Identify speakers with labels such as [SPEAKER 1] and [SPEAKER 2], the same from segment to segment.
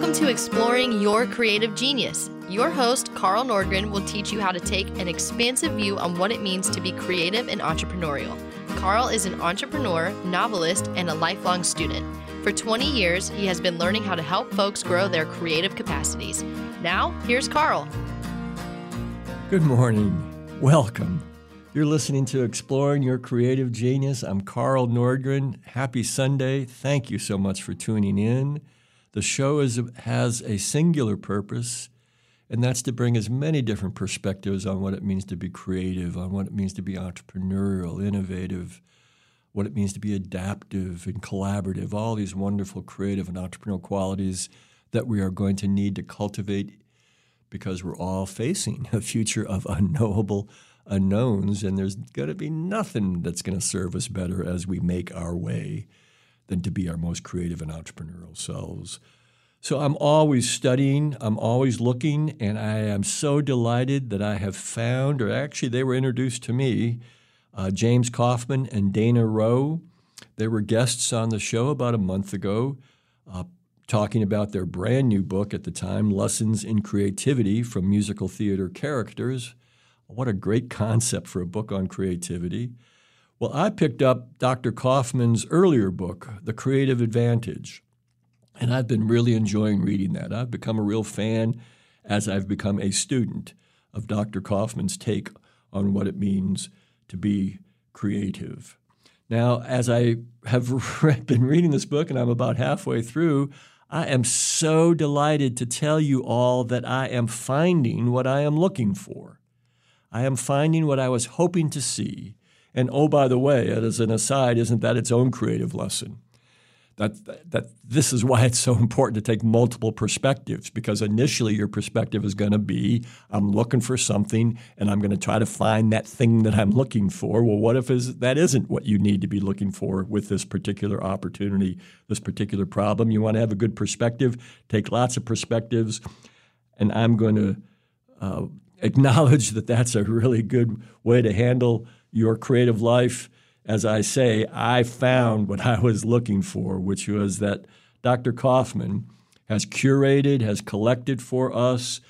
[SPEAKER 1] Welcome to Exploring Your Creative Genius. Your host, Carl Nordgren, will teach you how to take an expansive view on what it means to be creative and entrepreneurial. Carl is an entrepreneur, novelist, and a lifelong student. For 20 years, he has been learning how to help folks grow their creative capacities. Now, here's Carl.
[SPEAKER 2] Good morning. Welcome. You're listening to Exploring Your Creative Genius. I'm Carl Nordgren. Happy Sunday. Thank you so much for tuning in. The show has a singular purpose, and that's to bring as many different perspectives on what it means to be creative, on what it means to be entrepreneurial, innovative, what it means to be adaptive and collaborative, all these wonderful creative and entrepreneurial qualities that we are going to need to cultivate because we're all facing a future of unknowable unknowns, and there's going to be nothing that's going to serve us better as we make our way than to be our most creative and entrepreneurial selves. So I'm always studying, I'm always looking, and I am so delighted that I have found, or actually they were introduced to me, James Kaufman and Dana Rowe. They were guests on the show about a month ago, talking about their brand new book at the time, Lessons in Creativity from Musical Theater Characters. What a great concept for a book on creativity. Well, I picked up Dr. Kaufman's earlier book, The Creative Advantage, and I've been really enjoying reading that. I've become a real fan as I've become a student of Dr. Kaufman's take on what it means to be creative. Now, as I have been reading this book, and I'm about halfway through, I am so delighted to tell you all that I am finding what I am looking for. I am finding what I was hoping to see. And oh, by the way, as an aside, isn't that its own creative lesson? That this is why it's so important to take multiple perspectives, because initially your perspective is going to be, I'm looking for something and I'm going to try to find that thing that I'm looking for. Well, what if that isn't what you need to be looking for with this particular opportunity, this particular problem? You want to have a good perspective, take lots of perspectives, and I'm going to acknowledge that that's a really good way to handle your creative life. As I say, I found what I was looking for, which was that Dr. Kaufman has curated, has collected for us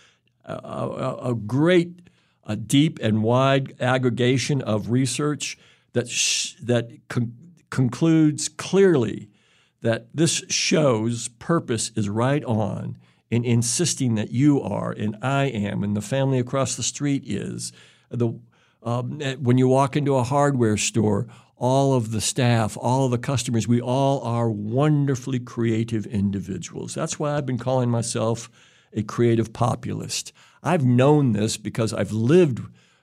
[SPEAKER 2] a great, deep and wide aggregation of research that concludes clearly that this show's purpose is right on in insisting that you are, and I am, and the family across the street is. When you walk into a hardware store, all of the staff, all of the customers, we all are wonderfully creative individuals. That's why I've been calling myself a creative populist. I've known this because I've lived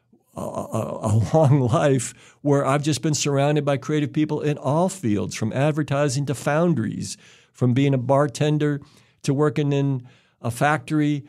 [SPEAKER 2] a long life where I've just been surrounded by creative people in all fields, from advertising to foundries, from being a bartender to working in a factory,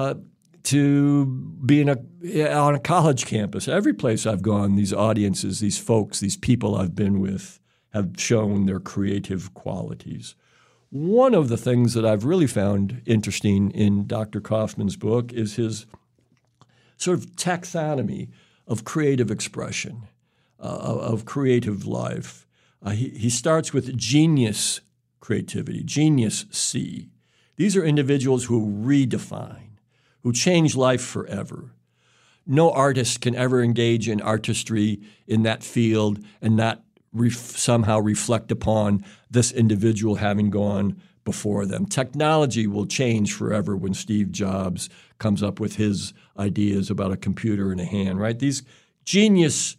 [SPEAKER 2] to being on a college campus. Every place I've gone, these audiences, these folks, these people I've been with have shown their creative qualities. One of the things that I've really found interesting in Dr. Kaufman's book is his sort of taxonomy of creative expression, of creative life. He starts with genius creativity, genius C. These are individuals who redefine, who change life forever. No artist can ever engage in artistry in that field and not somehow reflect upon this individual having gone before them. Technology will change forever when Steve Jobs comes up with his ideas about a computer in a hand, right? These genius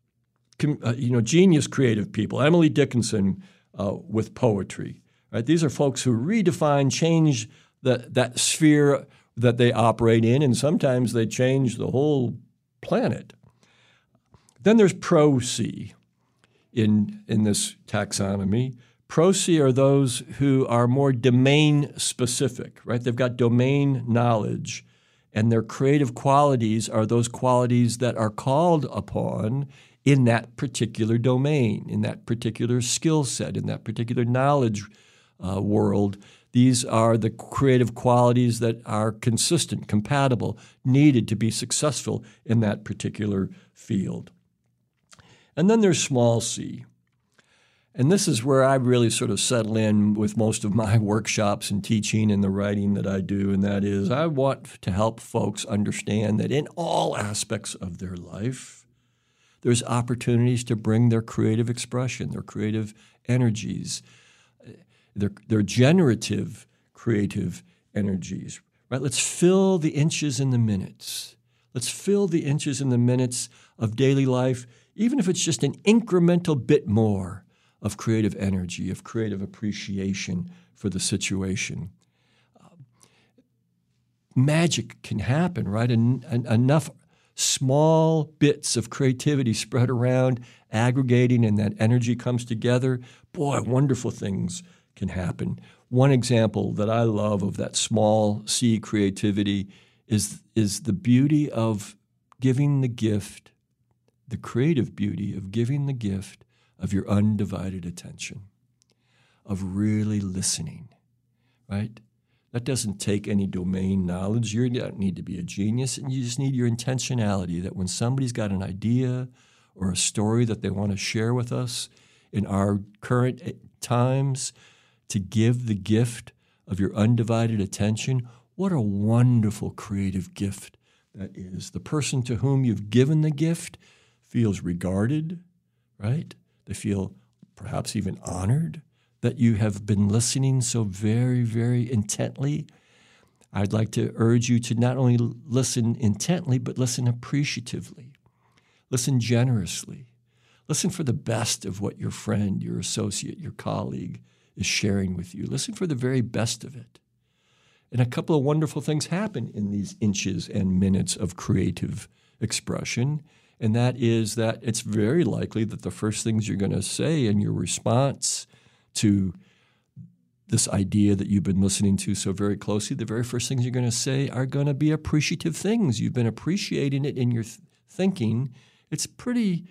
[SPEAKER 2] creative people, Emily Dickinson with poetry, right? These are folks who redefine, change that sphere that they operate in, and sometimes they change the whole planet. Then there's Pro-C in this taxonomy. Pro-C are those who are more domain-specific, right? They've got domain knowledge, and their creative qualities are those qualities that are called upon in that particular domain, in that particular skill set, in that particular knowledge world. These are the creative qualities that are consistent, compatible, needed to be successful in that particular field. And then there's small c. And this is where I really sort of settle in with most of my workshops and teaching and the writing that I do, and that is I want to help folks understand that in all aspects of their life, there's opportunities to bring their creative expression, their creative energies, their generative creative energies. Right? Let's fill the inches and the minutes. Let's fill the inches and the minutes of daily life, even if it's just an incremental bit more of creative energy, of creative appreciation for the situation. Magic can happen, right? Enough small bits of creativity spread around, aggregating, and that energy comes together. Boy, wonderful things can happen. One example that I love of that small C creativity is the beauty of giving the gift, the creative beauty of giving the gift of your undivided attention, of really listening, right? That doesn't take any domain knowledge. You don't need to be a genius, and you just need your intentionality that when somebody's got an idea or a story that they want to share with us in our current times, to give the gift of your undivided attention. What a wonderful creative gift that is. The person to whom you've given the gift feels regarded, right? They feel perhaps even honored that you have been listening so very, very intently. I'd like to urge you to not only listen intently, but listen appreciatively. Listen generously. Listen for the best of what your friend, your associate, your colleague is sharing with you. Listen for the very best of it. And a couple of wonderful things happen in these inches and minutes of creative expression, and that is that it's very likely that the first things you're going to say in your response to this idea that you've been listening to so very closely, the very first things you're going to say are going to be appreciative things. You've been appreciating it in your thinking. It's pretty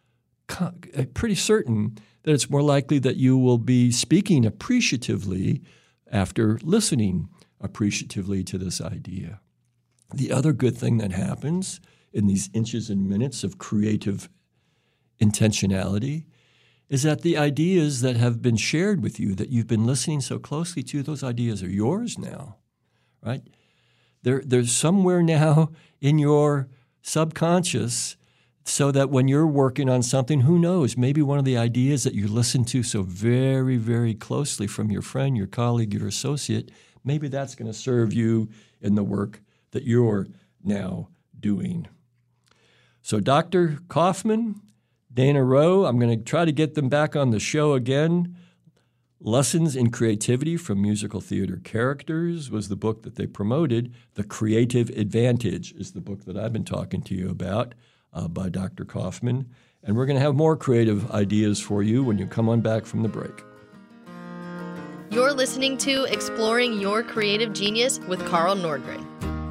[SPEAKER 2] certain that it's more likely that you will be speaking appreciatively after listening appreciatively to this idea. The other good thing that happens in these inches and minutes of creative intentionality is that the ideas that have been shared with you, that you've been listening so closely to, those ideas are yours now, right? They're somewhere now in your subconscious, so that when you're working on something, who knows, maybe one of the ideas that you listened to so very, very closely from your friend, your colleague, your associate, maybe that's going to serve you in the work that you're now doing. So Dr. Kaufman, Dana Rowe, I'm going to try to get them back on the show again. Lessons in Creativity from Musical Theater Characters was the book that they promoted. The Creative Advantage is the book that I've been talking to you about. By Dr. Kaufman. And we're going to have more creative ideas for you when you come on back from the break.
[SPEAKER 1] You're listening to Exploring Your Creative Genius with Carl Nordgren.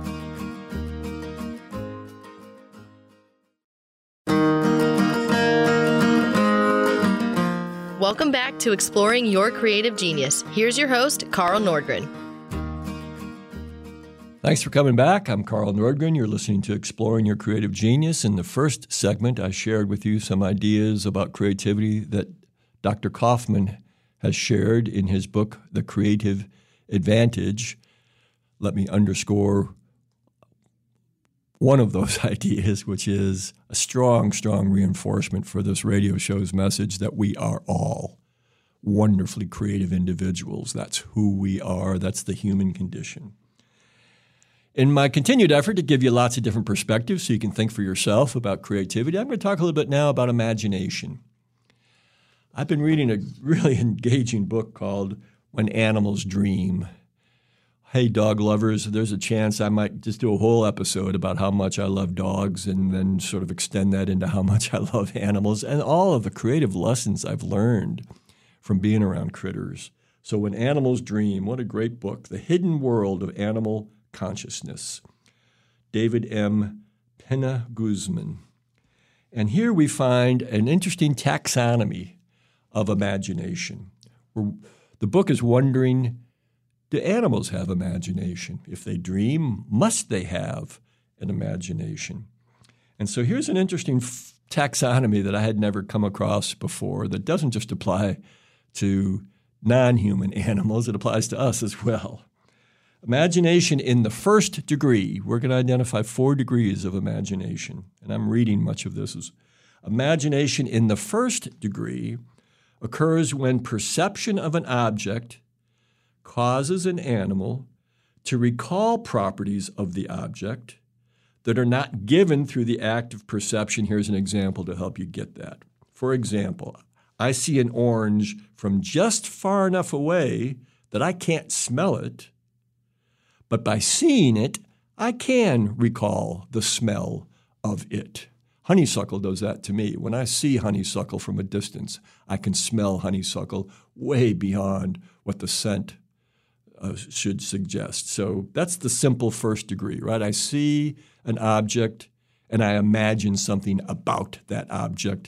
[SPEAKER 1] Welcome back to Exploring Your Creative Genius. Here's your host, Carl Nordgren.
[SPEAKER 2] Thanks for coming back. I'm Carl Nordgren. You're listening to Exploring Your Creative Genius. In the first segment, I shared with you some ideas about creativity that Dr. Kaufman has shared in his book, The Creative Advantage. Let me underscore one of those ideas, which is a strong, strong reinforcement for this radio show's message that we are all wonderfully creative individuals. That's who we are. That's the human condition. In my continued effort to give you lots of different perspectives so you can think for yourself about creativity, I'm going to talk a little bit now about imagination. I've been reading a really engaging book called When Animals Dream. Hey, dog lovers, there's a chance I might just do a whole episode about how much I love dogs and then sort of extend that into how much I love animals and all of the creative lessons I've learned from being around critters. So When Animals Dream, what a great book. The Hidden World of Animal Consciousness. David M. Pena Guzman. And here we find an interesting taxonomy of imagination. The book is wondering, do animals have imagination? If they dream, must they have an imagination? And so here's an interesting taxonomy that I had never come across before that doesn't just apply to non-human animals, it applies to us as well. Imagination in the first degree. We're going to identify 4 degrees of imagination, and I'm reading much of this. Imagination in the first degree occurs when perception of an object causes an animal to recall properties of the object that are not given through the act of perception. Here's an example to help you get that. For example, I see an orange from just far enough away that I can't smell it, but by seeing it, I can recall the smell of it. Honeysuckle does that to me. When I see honeysuckle from a distance, I can smell honeysuckle way beyond what the scent should suggest. So that's the simple first degree, right? I see an object and I imagine something about that object.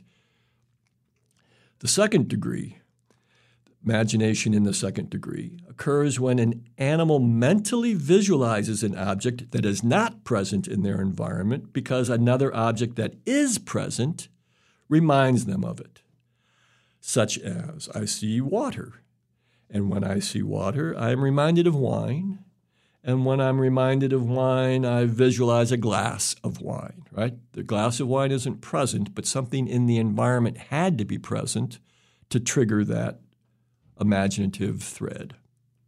[SPEAKER 2] The second degree, imagination in the second degree, occurs when an animal mentally visualizes an object that is not present in their environment because another object that is present reminds them of it, such as I see water. And when I see water, I am reminded of wine. And when I'm reminded of wine, I visualize a glass of wine, right? The glass of wine isn't present, but something in the environment had to be present to trigger that imaginative thread.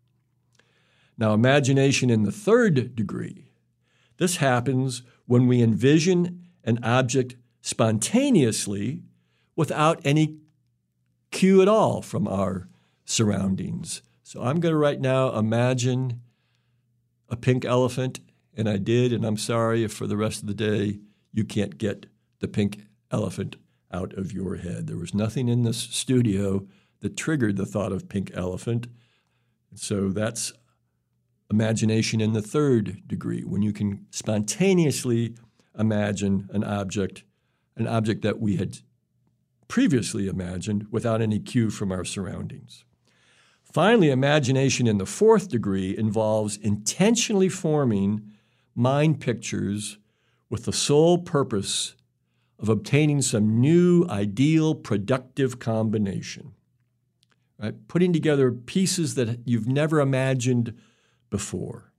[SPEAKER 2] Now, imagination in the third degree. This happens when we envision an object spontaneously without any cue at all from our surroundings. So I'm going to right now imagine a pink elephant, and I did, and I'm sorry if for the rest of the day you can't get the pink elephant out of your head. There was nothing in this studio that triggered the thought of pink elephant. So that's imagination in the third degree, when you can spontaneously imagine an object that we had previously imagined without any cue from our surroundings. Finally, imagination in the fourth degree involves intentionally forming mind pictures with the sole purpose of obtaining some new, ideal, productive combination. Right? Putting together pieces that you've never imagined before.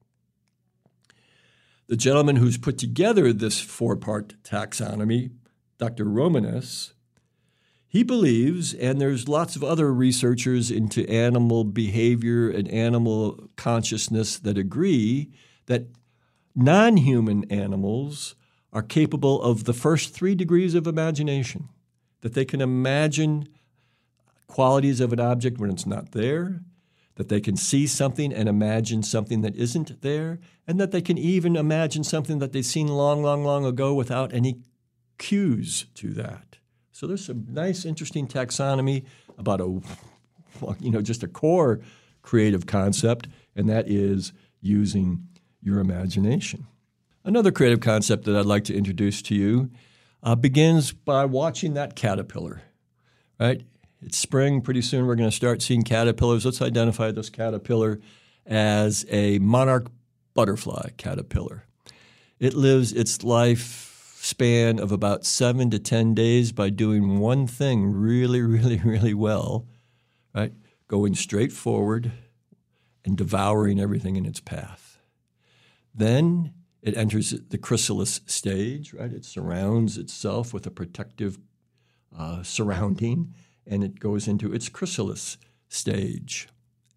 [SPEAKER 2] The gentleman who's put together this 4-part taxonomy, Dr. Romanes, he believes, and there's lots of other researchers into animal behavior and animal consciousness that agree, that non-human animals are capable of the first 3 degrees of imagination, that they can imagine qualities of an object when it's not there, that they can see something and imagine something that isn't there, and that they can even imagine something that they've seen long, long, long ago without any cues to that. So there's some nice, interesting taxonomy about just a core creative concept, and that is using your imagination. Another creative concept that I'd like to introduce to you begins by watching that caterpillar, right? It's spring. Pretty soon we're going to start seeing caterpillars. Let's identify this caterpillar as a monarch butterfly caterpillar. It lives its lifespan of about 7 to 10 days by doing one thing really, really, really well, right? Going straight forward and devouring everything in its path. Then it enters the chrysalis stage, right? It surrounds itself with a protective surrounding, and it goes into its chrysalis stage.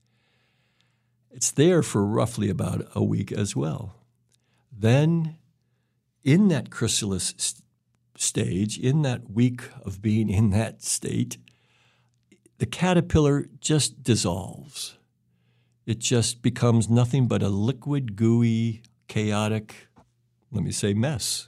[SPEAKER 2] It's there for roughly about a week as well. Then, in that chrysalis stage, in that week of being in that state, the caterpillar just dissolves. It just becomes nothing but a liquid, gooey, chaotic, mess.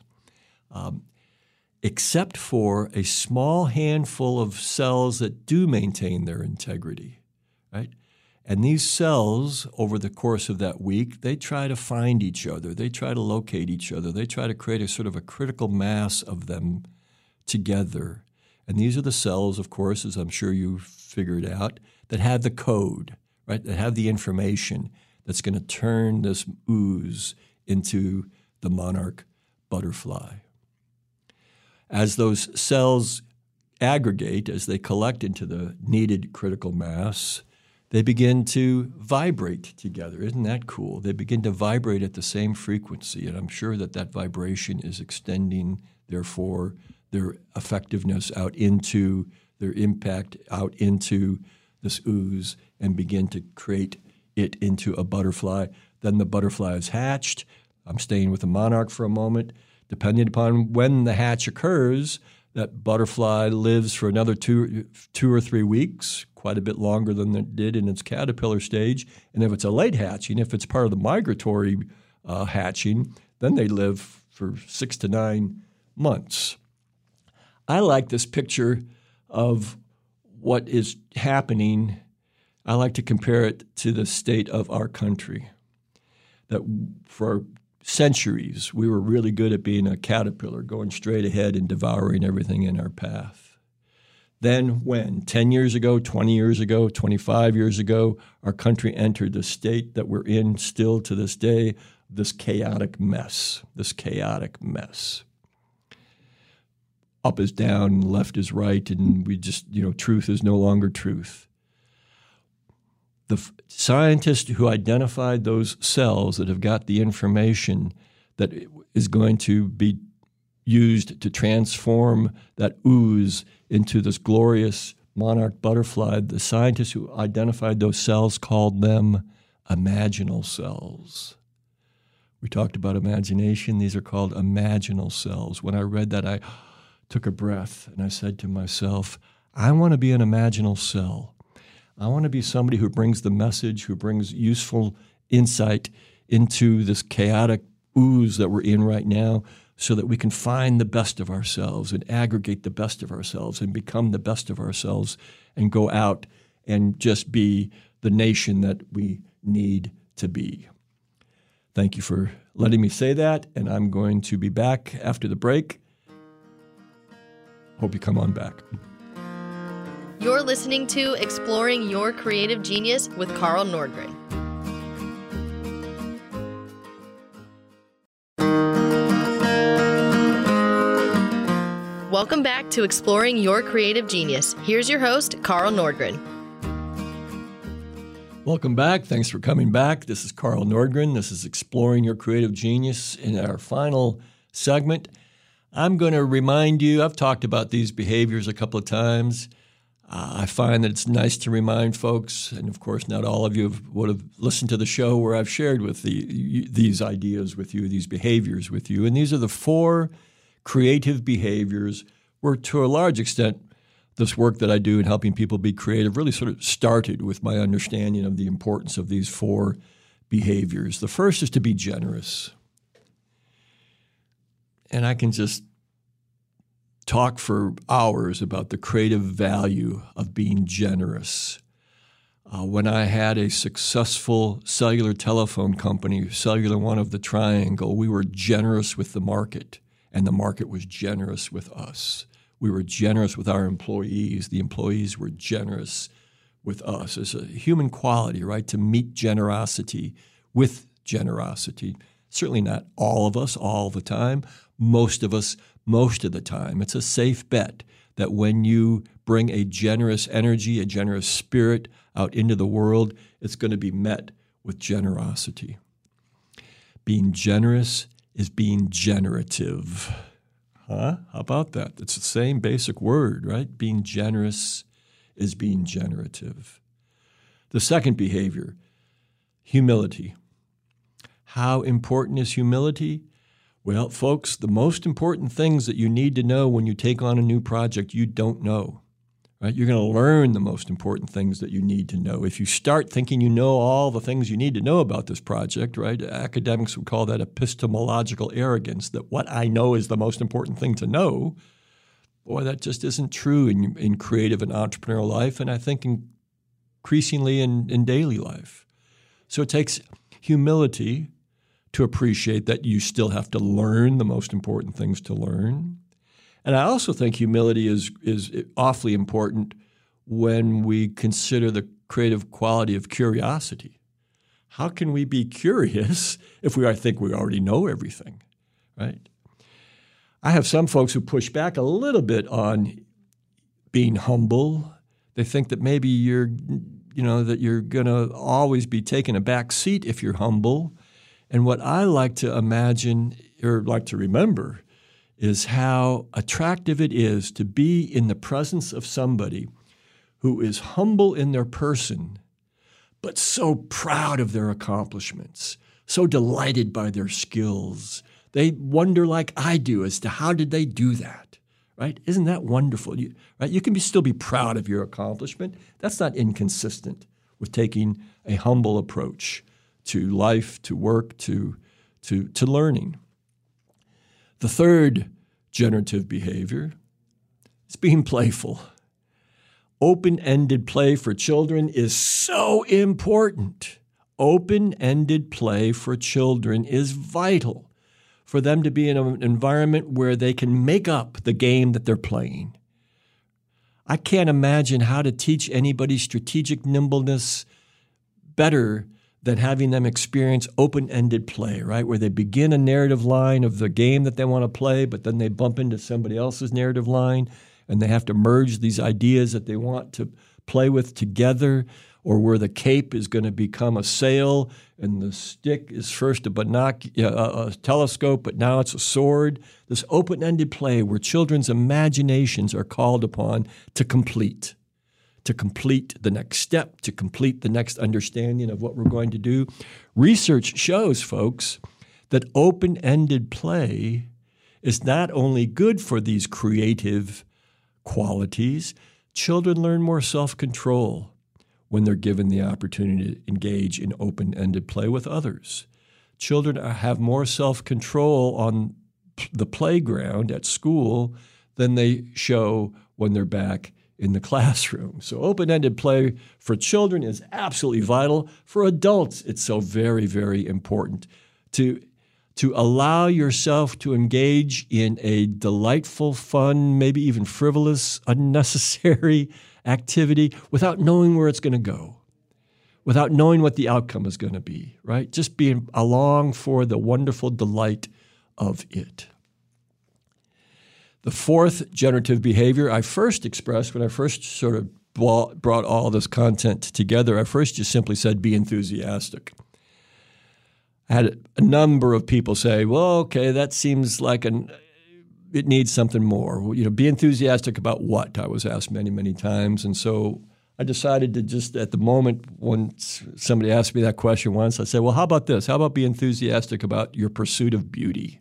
[SPEAKER 2] Except for a small handful of cells that do maintain their integrity, right? And these cells, over the course of that week, they try to find each other. They try to locate each other. They try to create a sort of a critical mass of them together. And these are the cells, of course, as I'm sure you've figured out, that have the code, right? That have the information that's going to turn this ooze into the monarch butterfly. As those cells aggregate, as they collect into the needed critical mass, they begin to vibrate together. Isn't that cool? They begin to vibrate at the same frequency, and I'm sure that vibration is extending, therefore, their effectiveness out into their impact out into this ooze and begin to create it into a butterfly. Then the butterfly is hatched. I'm staying with the monarch for a moment. Depending upon when the hatch occurs, that butterfly lives for another two or 3 weeks, quite a bit longer than it did in its caterpillar stage. And if it's a late hatching, if it's part of the migratory hatching, then they live for 6 to 9 months. I like this picture of what is happening. I like to compare it to the state of our country. That for centuries, we were really good at being a caterpillar, going straight ahead and devouring everything in our path. Then when, 10 years ago, 20 years ago, 25 years ago, our country entered the state that we're in still to this day, this chaotic mess. Up is down, left is right, and we just, truth is no longer truth. The scientist who identified those cells that have got the information that is going to be used to transform that ooze into this glorious monarch butterfly, the scientist who identified those cells called them imaginal cells. We talked about imagination. These are called imaginal cells. When I read that, I took a breath and I said to myself, I want to be an imaginal cell. I want to be somebody who brings the message, who brings useful insight into this chaotic ooze that we're in right now so that we can find the best of ourselves and aggregate the best of ourselves and become the best of ourselves and go out and just be the nation that we need to be. Thank you for letting me say that, and I'm going to be back after the break. Hope you come on back.
[SPEAKER 1] You're listening to Exploring Your Creative Genius with Carl Nordgren. Welcome back to Exploring Your Creative Genius. Here's your host, Carl Nordgren.
[SPEAKER 2] Welcome back. Thanks for coming back. This is Carl Nordgren. This is Exploring Your Creative Genius. In our final segment, I'm going to remind you, I've talked about these behaviors a couple of times. I find that it's nice to remind folks, and of course not all of you would have listened to the show where I've shared with these ideas with you, these behaviors with you. And these are the 4 creative behaviors where, to a large extent, this work that I do in helping people be creative really sort of started with my understanding of the importance of these 4 behaviors. The first is to be generous. And I can just talk for hours about the creative value of being generous. When I had a successful cellular telephone company, Cellular One of the Triangle, we were generous with the market, and the market was generous with us. We were generous with our employees. The employees were generous with us. It's a human quality, right, to meet generosity with generosity. Certainly not all of us all the time. Most of us most of the time. It's a safe bet that when you bring a generous energy, a generous spirit out into the world, it's going to be met with generosity. Being generous is being generative. How about that? It's the same basic word, right? Being generous is being generative. The second behavior, humility. How important is humility? Well, folks, the most important things that you need to know when you take on a new project, you don't know, right? You're going to learn the most important things that you need to know. If you start thinking you know all the things you need to know about this project, right? Academics would call that epistemological arrogance, that what I know is the most important thing to know. Boy, that just isn't true in creative and entrepreneurial life, and I think increasingly in daily life. So it takes humility to appreciate that you still have to learn the most important things to learn. And I also think humility is awfully important when we consider the creative quality of curiosity. How can we be curious if we think we already know everything, right? I have some folks who push back a little bit on being humble. They think that maybe that you're going to always be taking a back seat if you're humble. And what I like to imagine or like to remember is how attractive it is to be in the presence of somebody who is humble in their person, but so proud of their accomplishments, so delighted by their skills. They wonder like I do as to how did they do that, right? Isn't that wonderful? You can still be proud of your accomplishment. That's not inconsistent with taking a humble approach to life, to work, to learning. The third generative behavior is being playful. Open-ended play for children is so important. Open-ended play for children is vital for them to be in an environment where they can make up the game that they're playing. I can't imagine how to teach anybody strategic nimbleness better than having them experience open-ended play, right? Where they begin a narrative line of the game that they want to play, but then they bump into somebody else's narrative line, and they have to merge these ideas that they want to play with together, or where the cape is going to become a sail and the stick is first a telescope, but now it's a sword. This open-ended play where children's imaginations are called upon to complete the next step, to complete the next understanding of what we're going to do. Research shows, folks, that open-ended play is not only good for these creative qualities, children learn more self-control when they're given the opportunity to engage in open-ended play with others. Children have more self-control on the playground at school than they show when they're back in the classroom. So open-ended play for children is absolutely vital. For adults, it's so very, very important to allow yourself to engage in a delightful, fun, maybe even frivolous, unnecessary activity without knowing where it's going to go, without knowing what the outcome is going to be, right? Just being along for the wonderful delight of it. The fourth generative behavior I first expressed when I first sort of brought all this content together, I first just simply said, be enthusiastic. I had a number of people say, well, okay, that seems like it needs something more. Be enthusiastic about what? I was asked many, many times. And so I decided to just, at the moment when somebody asked me that question once, I said, well, how about this? How about be enthusiastic about your pursuit of beauty?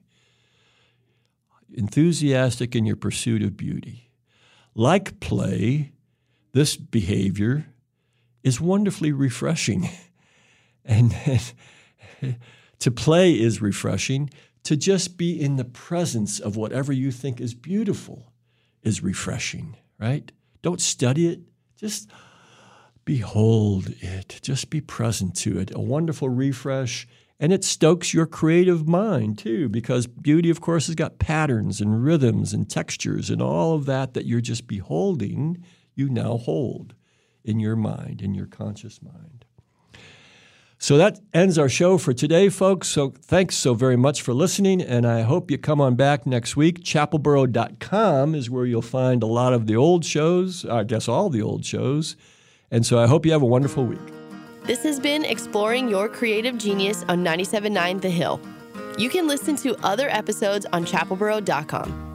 [SPEAKER 2] Enthusiastic in your pursuit of beauty. Like play, this behavior is wonderfully refreshing. And to play is refreshing. To just be in the presence of whatever you think is beautiful is refreshing, right? Don't study it. Just behold it. Just be present to it. A wonderful refresh. And it stokes your creative mind, too, because beauty, of course, has got patterns and rhythms and textures and all of that you're just beholding, you now hold in your mind, in your conscious mind. So that ends our show for today, folks. So thanks so very much for listening, and I hope you come on back next week. Chapelboro.com is where you'll find a lot of the old shows, I guess all the old shows. And so I hope you have a wonderful week.
[SPEAKER 1] This has been Exploring Your Creative Genius on 97.9 The Hill. You can listen to other episodes on chapelboro.com.